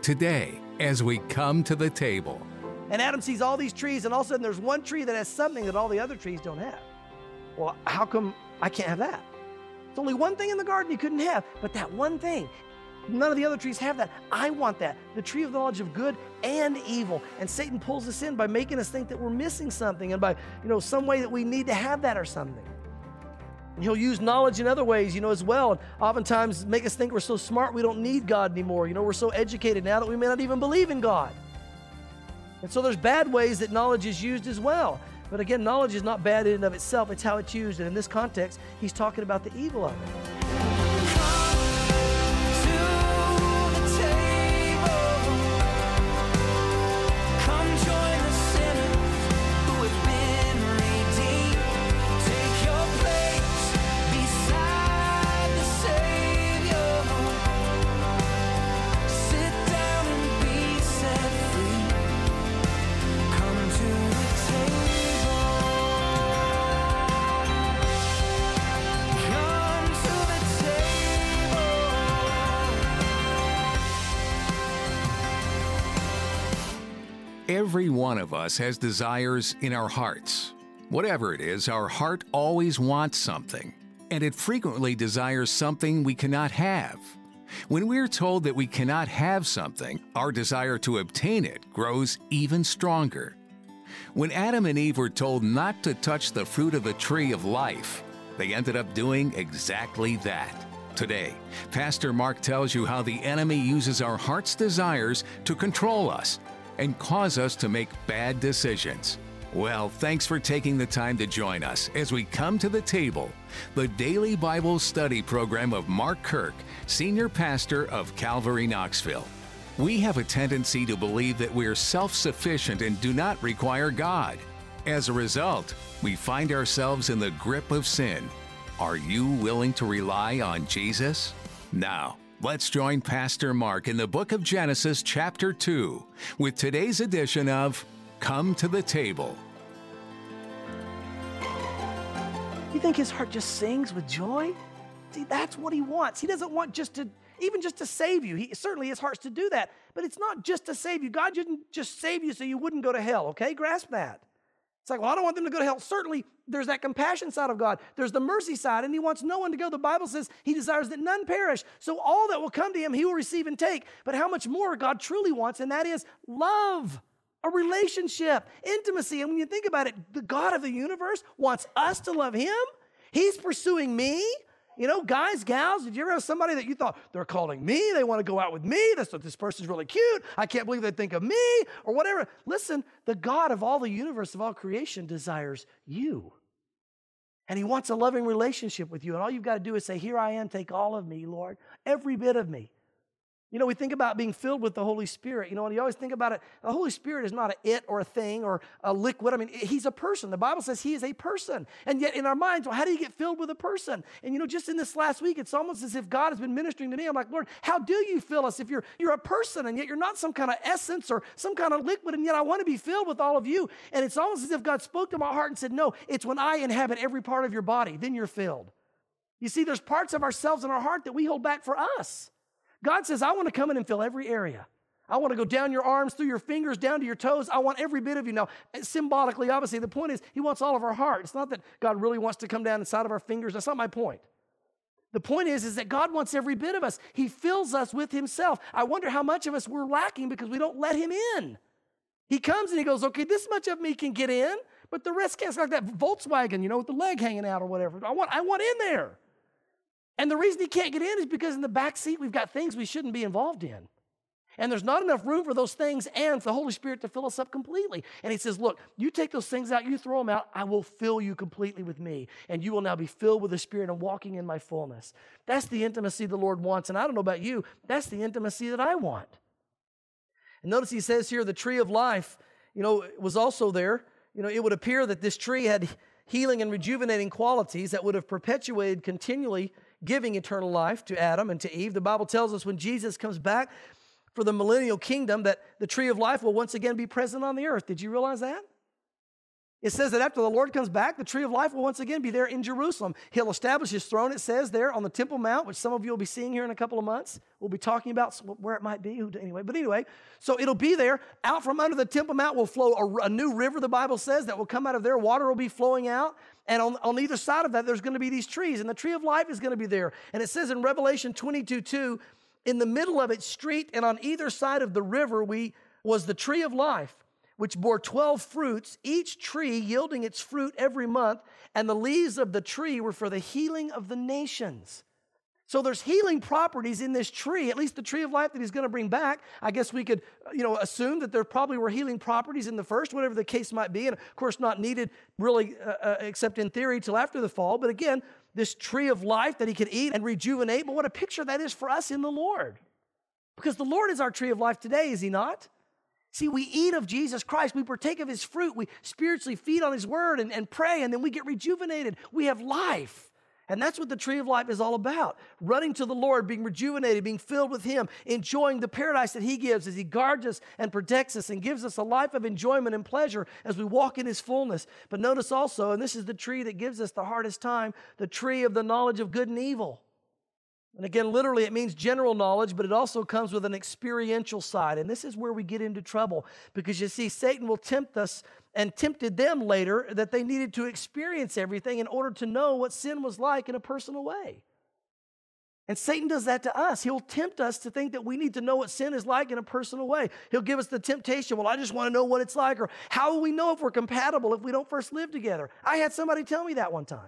today as we come to the table. And Adam sees all these trees, and all of a sudden there's one tree that has something that all the other trees don't have. Well, how come I can't have that? It's only one thing in the garden you couldn't have, but that one thing, none of the other trees have that. I want that. The tree of the knowledge of good and evil. And Satan pulls us in by making us think that we're missing something and by, some way that we need to have that or something. And he'll use knowledge in other ways, as well. And oftentimes make us think we're so smart we don't need God anymore. We're so educated now that we may not even believe in God. And so there's bad ways that knowledge is used as well. But again, knowledge is not bad in and of itself. It's how it's used. And in this context, he's talking about the evil of it. Every one of us has desires in our hearts. Whatever it is, our heart always wants something, and it frequently desires something we cannot have. When we're told that we cannot have something, our desire to obtain it grows even stronger. When Adam and Eve were told not to touch the fruit of the tree of life, they ended up doing exactly that. Today, Pastor Mark tells you how the enemy uses our heart's desires to control us and cause us to make bad decisions. Well, thanks for taking the time to join us as we come to the table, the daily Bible study program of Mark Kirk, Senior Pastor of Calvary Knoxville. We have a tendency to believe that we're self-sufficient and do not require God. As a result, we find ourselves in the grip of sin. Are you willing to rely on Jesus? Now, let's join Pastor Mark in the book of Genesis chapter 2 with today's edition of Come to the Table. You think his heart just sings with joy? See, that's what he wants. He doesn't want just to save you. Certainly his heart's to do that, but it's not just to save you. God didn't just save you so you wouldn't go to hell, okay? Grasp that. It's like, well, I don't want them to go to hell. Certainly, there's that compassion side of God. There's the mercy side, and he wants no one to go. The Bible says he desires that none perish. So all that will come to him, he will receive and take. But how much more God truly wants, and that is love, a relationship, intimacy. And when you think about it, the God of the universe wants us to love him. He's pursuing me. Guys, gals, did you ever have somebody that you thought, they're calling me, they want to go out with me, this person's really cute, I can't believe they think of me, or whatever. Listen, the God of all the universe, of all creation, desires you. And he wants a loving relationship with you. And all you've got to do is say, here I am, take all of me, Lord, every bit of me. We think about being filled with the Holy Spirit, and you always think about it. The Holy Spirit is not an it or a thing or a liquid. He's a person. The Bible says he is a person. And yet in our minds, well, how do you get filled with a person? And just in this last week, it's almost as if God has been ministering to me. I'm like, Lord, how do you fill us if you're a person and yet you're not some kind of essence or some kind of liquid, and yet I want to be filled with all of you. And it's almost as if God spoke to my heart and said, no, it's when I inhabit every part of your body, then you're filled. You see, there's parts of ourselves in our heart that we hold back for us. God says, I want to come in and fill every area. I want to go down your arms, through your fingers, down to your toes. I want every bit of you. Now, symbolically, obviously, the point is he wants all of our heart. It's not that God really wants to come down inside of our fingers. That's not my point. The point is that God wants every bit of us. He fills us with himself. I wonder how much of us we're lacking because we don't let him in. He comes and he goes, okay, this much of me can get in, but the rest can't. It's like that Volkswagen, with the leg hanging out or whatever. I want in there. And the reason he can't get in is because in the back seat, we've got things we shouldn't be involved in. And there's not enough room for those things and for the Holy Spirit to fill us up completely. And he says, look, you take those things out, you throw them out, I will fill you completely with me. And you will now be filled with the Spirit and walking in my fullness. That's the intimacy the Lord wants. And I don't know about you, that's the intimacy that I want. And notice he says here, the tree of life, was also there. It would appear that this tree had healing and rejuvenating qualities that would have perpetuated continually giving eternal life to Adam and to Eve. The Bible tells us when Jesus comes back for the millennial kingdom that the tree of life will once again be present on the earth. Did you realize that? It says that after the Lord comes back, the tree of life will once again be there in Jerusalem. He'll establish his throne, it says there on the Temple Mount, which some of you will be seeing here in a couple of months. We'll be talking about where it might be. Anyway, so it'll be there. Out from under the Temple Mount will flow a new river, the Bible says, that will come out of there. Water will be flowing out. And on either side of that, there's going to be these trees. And the tree of life is going to be there. And it says in Revelation 22:2, in the middle of its street and on either side of the river was the tree of life, which bore 12 fruits, each tree yielding its fruit every month, and the leaves of the tree were for the healing of the nations. So there's healing properties in this tree, at least the tree of life that he's going to bring back. I guess we could, assume that there probably were healing properties in the first, whatever the case might be, and of course not needed really, except in theory, till after the fall. But again, this tree of life that he could eat and rejuvenate, but what a picture that is for us in the Lord. Because the Lord is our tree of life today, is he not? See, we eat of Jesus Christ. We partake of his fruit. We spiritually feed on his word and pray, and then we get rejuvenated. We have life. And that's what the tree of life is all about. Running to the Lord, being rejuvenated, being filled with him, enjoying the paradise that he gives as he guards us and protects us and gives us a life of enjoyment and pleasure as we walk in his fullness. But notice also, and this is the tree that gives us the hardest time, the tree of the knowledge of good and evil. And again, literally, it means general knowledge, but it also comes with an experiential side. And this is where we get into trouble because you see, Satan will tempt us and tempted them later that they needed to experience everything in order to know what sin was like in a personal way. And Satan does that to us. He'll tempt us to think that we need to know what sin is like in a personal way. He'll give us the temptation, well, I just want to know what it's like, or how will we know if we're compatible if we don't first live together? I had somebody tell me that one time.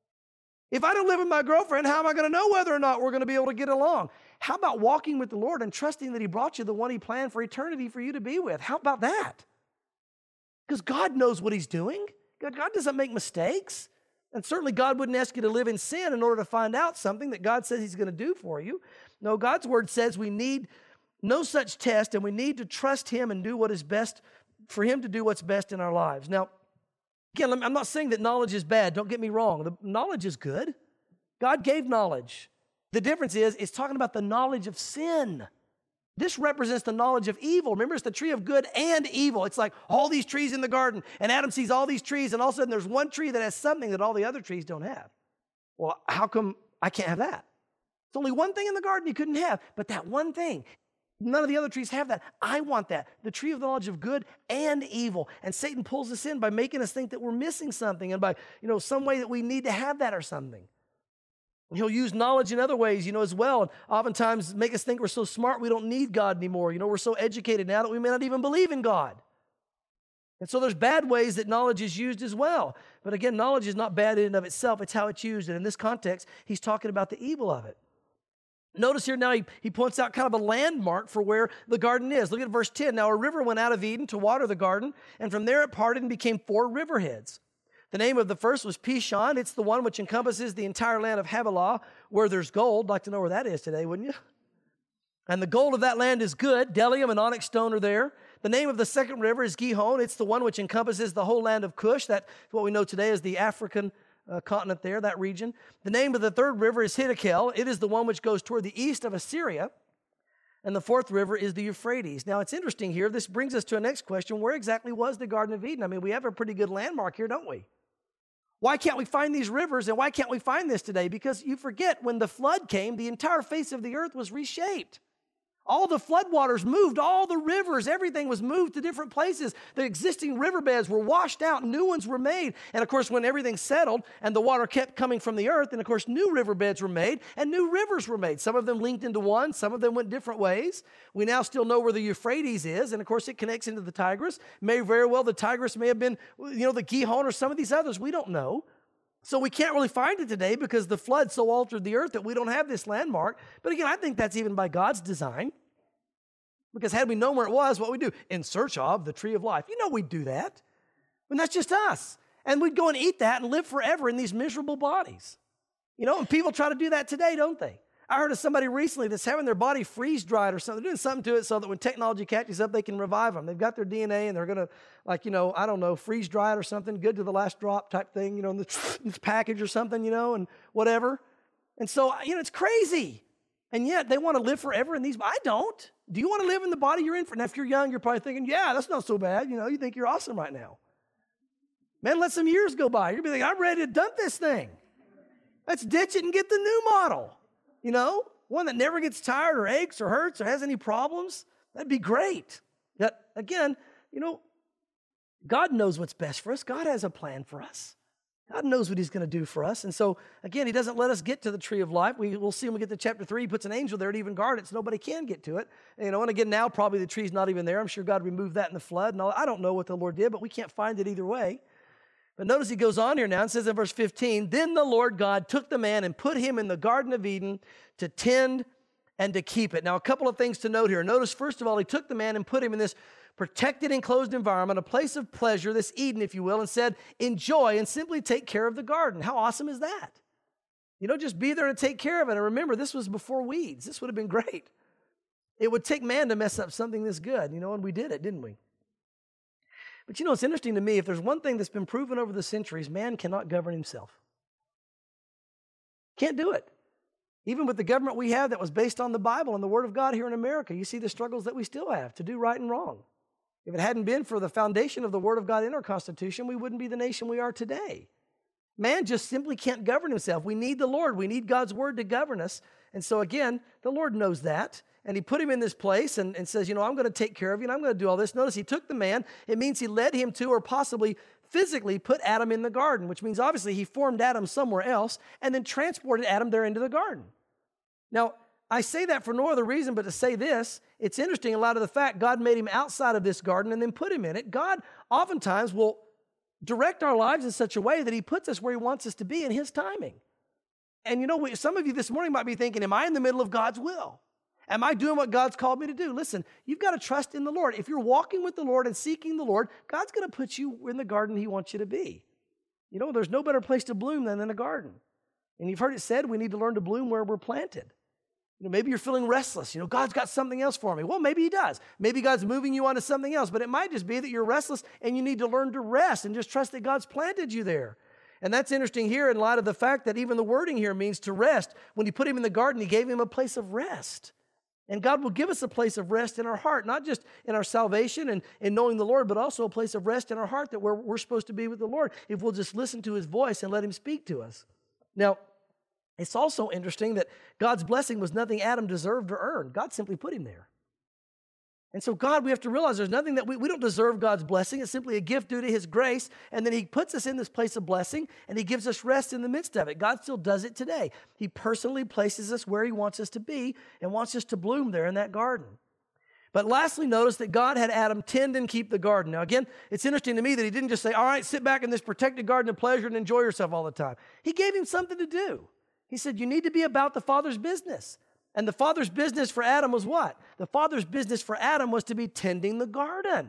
If I don't live with my girlfriend, how am I going to know whether or not we're going to be able to get along? How about walking with the Lord and trusting that he brought you the one he planned for eternity for you to be with? How about that? Because God knows what he's doing. God doesn't make mistakes. And certainly God wouldn't ask you to live in sin in order to find out something that God says he's going to do for you. No, God's word says we need no such test, and we need to trust him and do what is best for him to do what's best in our lives. Now, again, I'm not saying that knowledge is bad. Don't get me wrong. The knowledge is good. God gave knowledge. The difference is it's talking about the knowledge of sin. This represents the knowledge of evil. Remember, it's the tree of good and evil. It's like all these trees in the garden, and Adam sees all these trees, and all of a sudden there's one tree that has something that all the other trees don't have. Well, how come I can't have that? It's only one thing in the garden you couldn't have, but that one thing, none of the other trees have that. I want that. The tree of the knowledge of good and evil. And Satan pulls us in by making us think that we're missing something and by, some way that we need to have that or something. And he'll use knowledge in other ways, as well. And oftentimes make us think we're so smart we don't need God anymore. We're so educated now that we may not even believe in God. And so there's bad ways that knowledge is used as well. But again, knowledge is not bad in and of itself. It's how it's used. And in this context, he's talking about the evil of it. Notice here now he points out kind of a landmark for where the garden is. Look at verse 10. Now a river went out of Eden to water the garden, and from there it parted and became 4 riverheads. The name of the first was Pishon. It's the one which encompasses the entire land of Havilah, where there's gold. I'd like to know where that is today, wouldn't you? And the gold of that land is good. Bdellium and onyx stone are there. The name of the second river is Gihon. It's the one which encompasses the whole land of Cush. That's what we know today as the African continent there, that region. The name of the third river is Hiddekel. It is the one which goes toward the east of Assyria. And the fourth river is the Euphrates. Now, it's interesting here. This brings us to a next question. Where exactly was the Garden of Eden? I mean, we have a pretty good landmark here, don't we? Why can't we find these rivers, and why can't we find this today? Because you forget, when the flood came, the entire face of the earth was reshaped. All the floodwaters moved, all the rivers, everything was moved to different places. The existing riverbeds were washed out, new ones were made. And of course, when everything settled and the water kept coming from the earth, and of course, new riverbeds were made and new rivers were made. Some of them linked into one, some of them went different ways. We now still know where the Euphrates is, and of course, it connects into the Tigris. May very well, the Tigris may have been, the Gihon or some of these others. We don't know. So we can't really find it today because the flood so altered the earth that we don't have this landmark. But again, I think that's even by God's design. Because had we known where it was, what we do? In search of the tree of life. We'd do that. And that's just us. And we'd go and eat that and live forever in these miserable bodies. And people try to do that today, don't they? I heard of somebody recently that's having their body freeze-dried or something. They're doing something to it so that when technology catches up, they can revive them. They've got their DNA and they're going to, freeze-dry it or something, good to the last drop type thing, in this package or something, and whatever. And so, it's crazy. And yet they want to live forever in these. I don't. Do you want to live in the body you're in? Now, if you're young, you're probably thinking, yeah, that's not so bad. You think you're awesome right now. Man, let some years go by. You'll be like, I'm ready to dump this thing. Let's ditch it and get the new model. You know, one that never gets tired or aches or hurts or has any problems. That'd be great. Yet, again, you know, God knows what's best for us. God has a plan for us. God knows what he's going to do for us. And so, again, he doesn't let us get to the tree of life. We'll see when we get to chapter 3. He puts an angel there to even guard it so nobody can get to it. You know, and again, now probably the tree's not even there. I'm sure God removed that in the flood. And all. I don't know what the Lord did, but we can't find it either way. But notice he goes on here now and says in verse 15, then the Lord God took the man and put him in the Garden of Eden to tend and to keep it. Now, a couple of things to note here. Notice, first of all, he took the man and put him in this protected, enclosed environment, a place of pleasure, this Eden, if you will, and said, enjoy and simply take care of the garden. How awesome is that? You know, just be there to take care of it. And remember, this was before weeds. This would have been great. It would take man to mess up something this good, you know, and we did it, didn't we? But you know, it's interesting to me, if there's one thing that's been proven over the centuries, man cannot govern himself. Can't do it. Even with the government we have that was based on the Bible and the Word of God here in America, you see the struggles that we still have to do right and wrong. If it hadn't been for the foundation of the Word of God in our Constitution, we wouldn't be the nation we are today. Man just simply can't govern himself. We need the Lord. We need God's Word to govern us. And so again, the Lord knows that. And he put him in this place and says, you know, I'm going to take care of you and I'm going to do all this. Notice he took the man. It means he led him to, or possibly physically put Adam in the garden, which means obviously he formed Adam somewhere else and then transported Adam there into the garden. Now, I say that for no other reason but to say this. It's interesting in light of the fact God made him outside of this garden and then put him in it. God oftentimes will direct our lives in such a way that he puts us where he wants us to be in his timing. And you know, some of you this morning might be thinking, am I in the middle of God's will? Am I doing what God's called me to do? Listen, you've got to trust in the Lord. If you're walking with the Lord and seeking the Lord, God's going to put you in the garden he wants you to be. You know, there's no better place to bloom than in a garden. And you've heard it said we need to learn to bloom where we're planted. You know, maybe you're feeling restless. You know, God's got something else for me. Well, maybe he does. Maybe God's moving you on to something else. But it might just be that you're restless and you need to learn to rest and just trust that God's planted you there. And that's interesting here in light of the fact that even the wording here means to rest. When he put him in the garden, he gave him a place of rest. And God will give us a place of rest in our heart, not just in our salvation and in knowing the Lord, but also a place of rest in our heart that we're supposed to be with the Lord if we'll just listen to his voice and let him speak to us. Now, it's also interesting that God's blessing was nothing Adam deserved or earned. God simply put him there. And so God, we have to realize there's nothing that we don't deserve God's blessing. It's simply a gift due to his grace. And then he puts us in this place of blessing and he gives us rest in the midst of it. God still does it today. He personally places us where he wants us to be and wants us to bloom there in that garden. But lastly, notice that God had Adam tend and keep the garden. Now again, it's interesting to me that he didn't just say, all right, sit back in this protected garden of pleasure and enjoy yourself all the time. He gave him something to do. He said, you need to be about the Father's business. And the Father's business for Adam was what? The Father's business for Adam was to be tending the garden.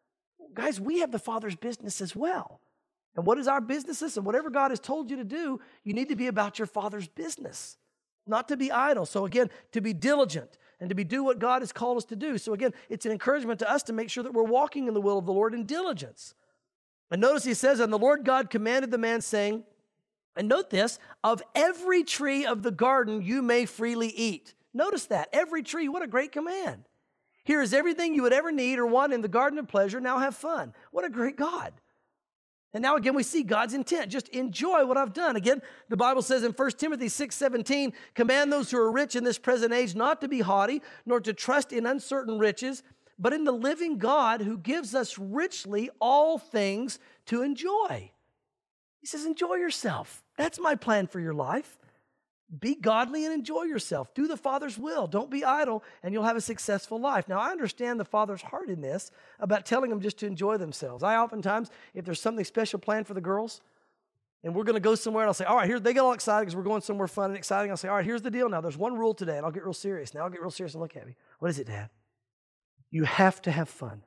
Guys, we have the Father's business as well. And what is our business? And whatever God has told you to do, you need to be about your Father's business, not to be idle. So again, to be diligent and to do what God has called us to do. So again, it's an encouragement to us to make sure that we're walking in the will of the Lord in diligence. And notice he says, and the Lord God commanded the man, saying, and note this, of every tree of the garden you may freely eat. Notice that, every tree, what a great command. Here is everything you would ever need or want in the garden of pleasure, now have fun. What a great God. And now again, we see God's intent, just enjoy what I've done. Again, the Bible says in 1 Timothy 6:17, command those who are rich in this present age not to be haughty, nor to trust in uncertain riches, but in the living God who gives us richly all things to enjoy. He says, enjoy yourself. That's my plan for your life. Be godly and enjoy yourself. Do the Father's will. Don't be idle, and you'll have a successful life. Now, I understand the Father's heart in this about telling them just to enjoy themselves. I oftentimes, if there's something special planned for the girls, and we're going to go somewhere, and I'll say, all right, here, they get all excited because we're going somewhere fun and exciting. I'll say, all right, here's the deal now. There's one rule today, and I'll get real serious. Now I'll get real serious and look at me. What is it, Dad? You have to have fun.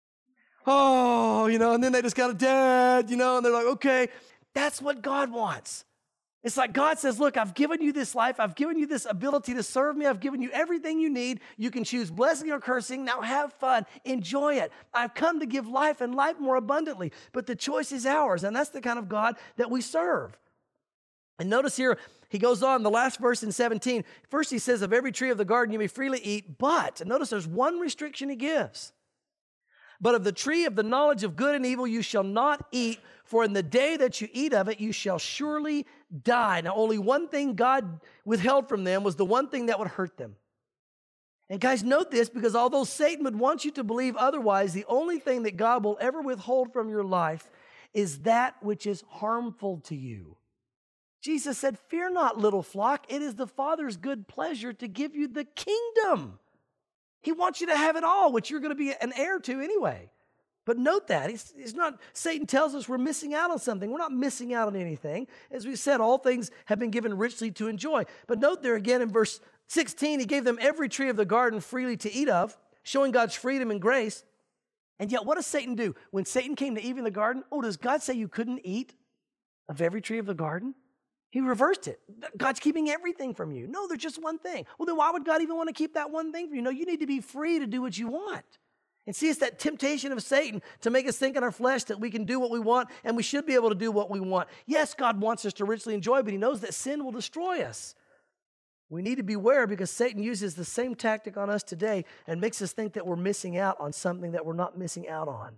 Oh, you know, and then they just got a dad, you know, and they're like, okay. That's what God wants. It's like God says, look, I've given you this life. I've given you this ability to serve me. I've given you everything you need. You can choose blessing or cursing. Now have fun. Enjoy it. I've come to give life and life more abundantly. But the choice is ours, and that's the kind of God that we serve. And notice here, he goes on, the last verse in 17. First he says, of every tree of the garden you may freely eat, but, and notice there's one restriction he gives. But of the tree of the knowledge of good and evil you shall not eat, for in the day that you eat of it, you shall surely die. Now, only one thing God withheld from them was the one thing that would hurt them. And guys, note this, because although Satan would want you to believe otherwise, the only thing that God will ever withhold from your life is that which is harmful to you. Jesus said, "Fear not, little flock. It is the Father's good pleasure to give you the kingdom." He wants you to have it all, which you're going to be an heir to anyway. But note that. It's not, Satan tells us we're missing out on something. We're not missing out on anything. As we said, all things have been given richly to enjoy. But note there again in verse 16, he gave them every tree of the garden freely to eat of, showing God's freedom and grace. And yet, what does Satan do? When Satan came to Eve in the garden, does God say you couldn't eat of every tree of the garden? He reversed it. God's keeping everything from you. No, there's just one thing. Well, then why would God even want to keep that one thing from you? No, you need to be free to do what you want. And see, it's that temptation of Satan to make us think in our flesh that we can do what we want and we should be able to do what we want. Yes, God wants us to richly enjoy, but he knows that sin will destroy us. We need to beware because Satan uses the same tactic on us today and makes us think that we're missing out on something that we're not missing out on.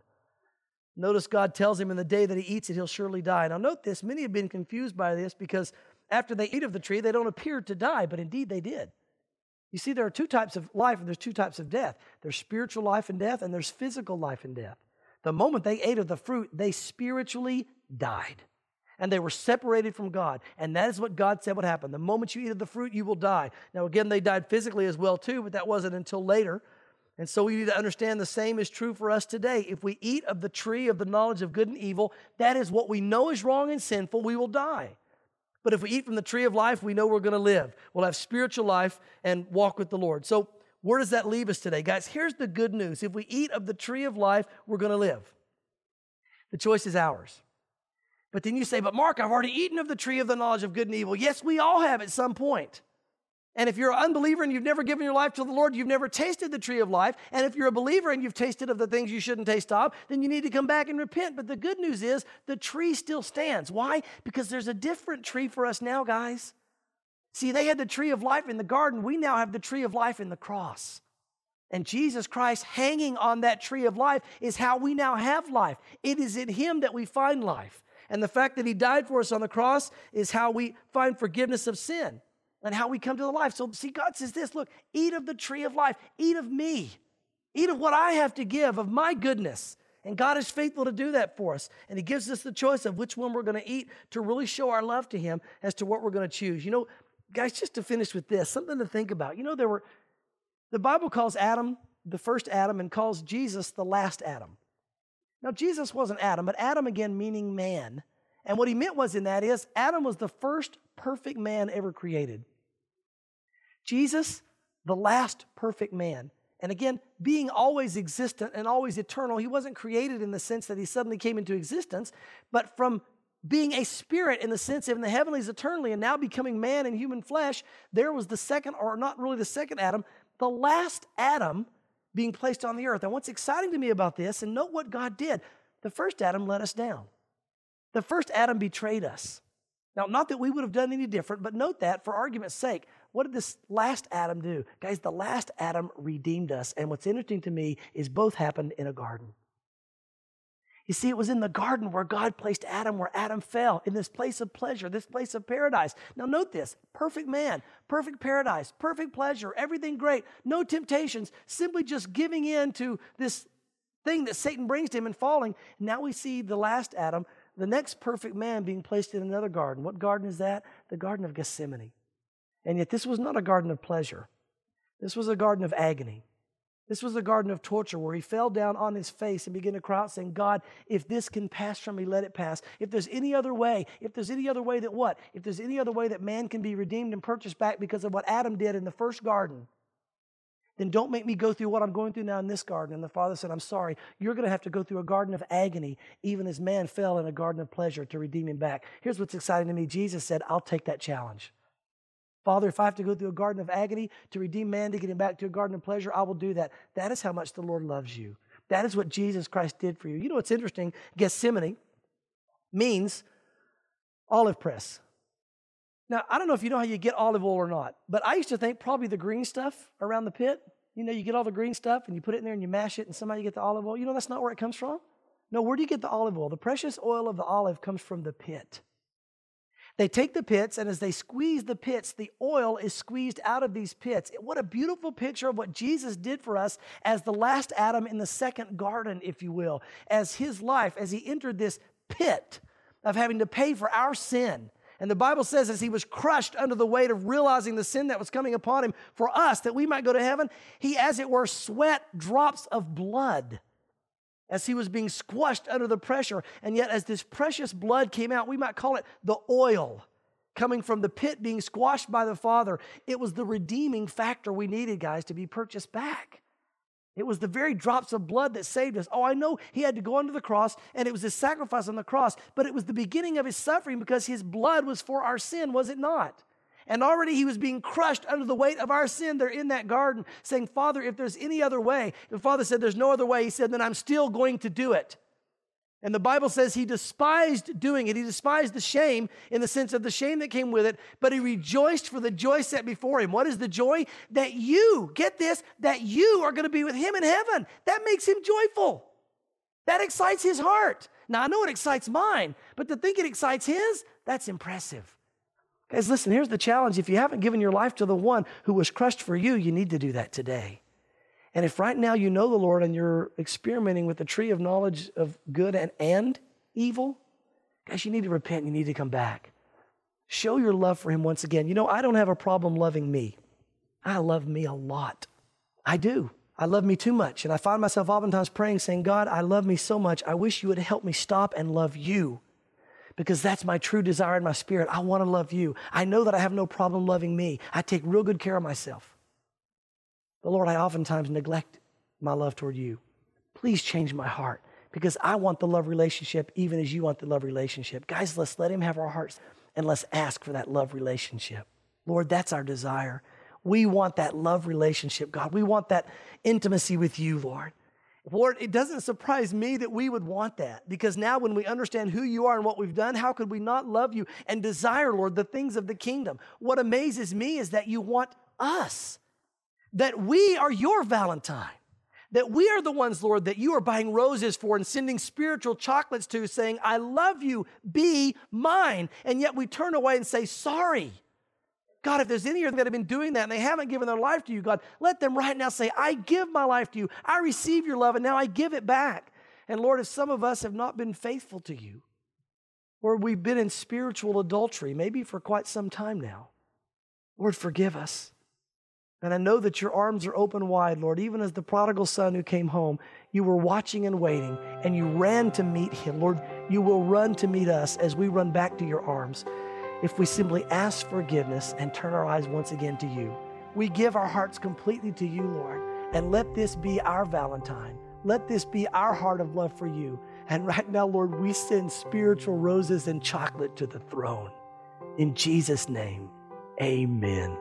Notice God tells him in the day that he eats it, he'll surely die. Now note this, many have been confused by this because after they eat of the tree, they don't appear to die, but indeed they did. You see, there are two types of life and there's two types of death. There's spiritual life and death and there's physical life and death. The moment they ate of the fruit, they spiritually died. And they were separated from God. And that is what God said would happen. The moment you eat of the fruit, you will die. Now again, they died physically as well too, but that wasn't until later. And so we need to understand the same is true for us today. If we eat of the tree of the knowledge of good and evil, that is what we know is wrong and sinful, we will die. But if we eat from the tree of life, we know we're going to live. We'll have spiritual life and walk with the Lord. So where does that leave us today? Guys, here's the good news. If we eat of the tree of life, we're going to live. The choice is ours. But then you say, but Mark, I've already eaten of the tree of the knowledge of good and evil. Yes, we all have at some point. And if you're an unbeliever and you've never given your life to the Lord, you've never tasted the tree of life. And if you're a believer and you've tasted of the things you shouldn't taste of, then you need to come back and repent. But the good news is the tree still stands. Why? Because there's a different tree for us now, guys. See, they had the tree of life in the garden. We now have the tree of life in the cross. And Jesus Christ hanging on that tree of life is how we now have life. It is in him that we find life. And the fact that he died for us on the cross is how we find forgiveness of sin and how we come to the life. So see, God says this, look, eat of the tree of life, eat of me, eat of what I have to give, of my goodness. And God is faithful to do that for us. And he gives us the choice of which one we're going to eat to really show our love to him as to what we're going to choose. You know, guys, just to finish with this, something to think about. You know, the Bible calls Adam the first Adam and calls Jesus the last Adam. Now, Jesus wasn't Adam, but Adam again meaning man. And what he meant was in that is Adam was the first perfect man ever created. Jesus, the last perfect man. And again, being always existent and always eternal, he wasn't created in the sense that he suddenly came into existence, but from being a spirit in the sense of in the heavenlies eternally and now becoming man in human flesh, there was the second, or not really the second Adam, the last Adam being placed on the earth. And what's exciting to me about this, and note what God did, the first Adam let us down. The first Adam betrayed us. Now, not that we would have done any different, but note that for argument's sake, what did this last Adam do? Guys, the last Adam redeemed us. And what's interesting to me is both happened in a garden. You see, it was in the garden where God placed Adam, where Adam fell, in this place of pleasure, this place of paradise. Now note this, perfect man, perfect paradise, perfect pleasure, everything great, no temptations, simply just giving in to this thing that Satan brings to him and falling. Now we see the last Adam, the next perfect man being placed in another garden. What garden is that? The Garden of Gethsemane. And yet this was not a garden of pleasure. This was a garden of agony. This was a garden of torture where he fell down on his face and began to cry out saying, God, if this can pass from me, let it pass. If there's any other way, if there's any other way that what? If there's any other way that man can be redeemed and purchased back because of what Adam did in the first garden, then don't make me go through what I'm going through now in this garden. And the Father said, I'm sorry, you're going to have to go through a garden of agony, even as man fell in a garden of pleasure to redeem him back. Here's what's exciting to me. Jesus said, I'll take that challenge. Father, if I have to go through a garden of agony to redeem man, to get him back to a garden of pleasure, I will do that. That is how much the Lord loves you. That is what Jesus Christ did for you. You know what's interesting? Gethsemane means olive press. Now, I don't know if you know how you get olive oil or not, but I used to think probably the green stuff around the pit. You know, you get all the green stuff and you put it in there and you mash it and somehow you get the olive oil. You know, that's not where it comes from. No, where do you get the olive oil? The precious oil of the olive comes from the pit. They take the pits, and as they squeeze the pits, the oil is squeezed out of these pits. What a beautiful picture of what Jesus did for us as the last Adam in the second garden, if you will, as his life, as he entered this pit of having to pay for our sin. And the Bible says as he was crushed under the weight of realizing the sin that was coming upon him for us, that we might go to heaven, he, as it were, sweat drops of blood as he was being squashed under the pressure. And yet as this precious blood came out, we might call it the oil coming from the pit being squashed by the Father. It was the redeeming factor we needed, guys, to be purchased back. It was the very drops of blood that saved us. Oh, I know he had to go under the cross, and it was his sacrifice on the cross, but it was the beginning of his suffering because his blood was for our sin, was it not? And already he was being crushed under the weight of our sin there in that garden, saying, Father, if there's any other way. The Father said, there's no other way. He said, then I'm still going to do it. And the Bible says he despised doing it. He despised the shame in the sense of the shame that came with it, but he rejoiced for the joy set before him. What is the joy? That you, get this, that you are going to be with him in heaven. That makes him joyful. That excites his heart. Now, I know it excites mine, but to think it excites his, that's impressive. Guys, listen, here's the challenge. If you haven't given your life to the one who was crushed for you, you need to do that today. And if right now you know the Lord and you're experimenting with the tree of knowledge of good and evil, guys, you need to repent. You need to come back. Show your love for him once again. You know, I don't have a problem loving me. I love me a lot. I do. I love me too much. And I find myself oftentimes praying, saying, God, I love me so much. I wish you would help me stop and love you, because that's my true desire in my spirit. I want to love you. I know that I have no problem loving me. I take real good care of myself. But Lord, I oftentimes neglect my love toward you. Please change my heart, because I want the love relationship even as you want the love relationship. Guys, let's let him have our hearts and let's ask for that love relationship. Lord, that's our desire. We want that love relationship, God. We want that intimacy with you, Lord. Lord, it doesn't surprise me that we would want that, because now when we understand who you are and what we've done, how could we not love you and desire, Lord, the things of the kingdom? What amazes me is that you want us, that we are your Valentine, that we are the ones, Lord, that you are buying roses for and sending spiritual chocolates to, saying, I love you, be mine. And yet we turn away and say, sorry. God, if there's any of them that have been doing that and they haven't given their life to you, God, let them right now say, I give my life to you. I receive your love and now I give it back. And Lord, if some of us have not been faithful to you, or we've been in spiritual adultery, maybe for quite some time now, Lord, forgive us. And I know that your arms are open wide, Lord. Even as the prodigal son who came home, you were watching and waiting, and you ran to meet him. Lord, you will run to meet us as we run back to your arms, if we simply ask forgiveness and turn our eyes once again to you. We give our hearts completely to you, Lord, and let this be our Valentine. Let this be our heart of love for you. And right now, Lord, we send spiritual roses and chocolate to the throne. In Jesus' name, amen.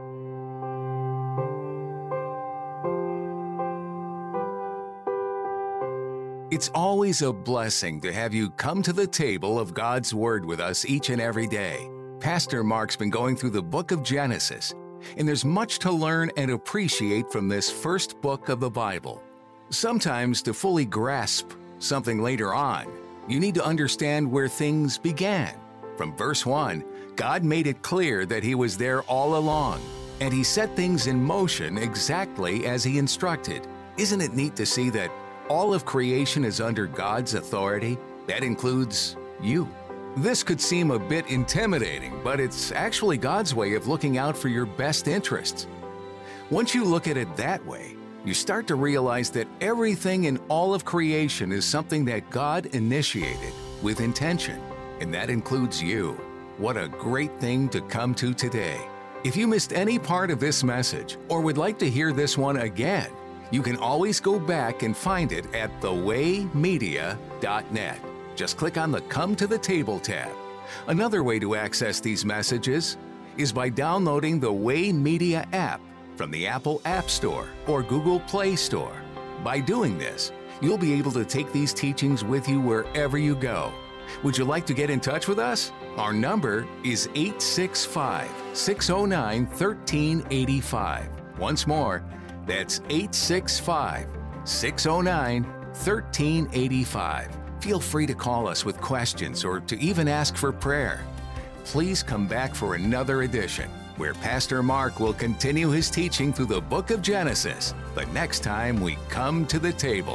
It's always a blessing to have you come to the table of God's Word with us each and every day. Pastor Mark's been going through the book of Genesis, and there's much to learn and appreciate from this first book of the Bible. Sometimes to fully grasp something later on, you need to understand where things began. From verse 1, God made it clear that He was there all along, and He set things in motion exactly as He instructed. Isn't it neat to see that all of creation is under God's authority? That includes you. This could seem a bit intimidating, but it's actually God's way of looking out for your best interests. Once you look at it that way, you start to realize that everything in all of creation is something that God initiated with intention, and that includes you. What a great thing to come to today. If you missed any part of this message or would like to hear this one again, you can always go back and find it at thewaymedia.net. Just click on the Come to the Table tab. Another way to access these messages is by downloading the Way Media app from the Apple App Store or Google Play Store. By doing this, you'll be able to take these teachings with you wherever you go. Would you like to get in touch with us? Our number is 865-609-1385. Once more, That's 865-609-1385. Feel free to call us with questions or to even ask for prayer. Please come back for another edition where Pastor Mark will continue his teaching through the book of Genesis, the next time we come to the table.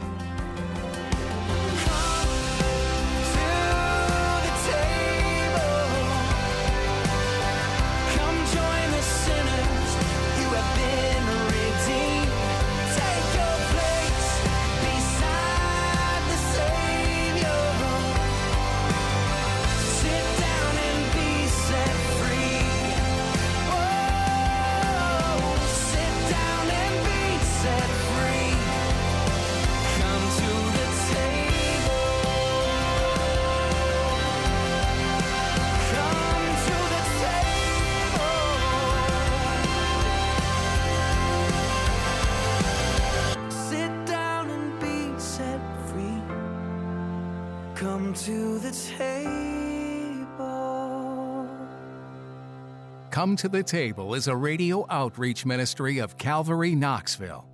Come to the table. Come to the Table is a radio outreach ministry of Calvary Knoxville.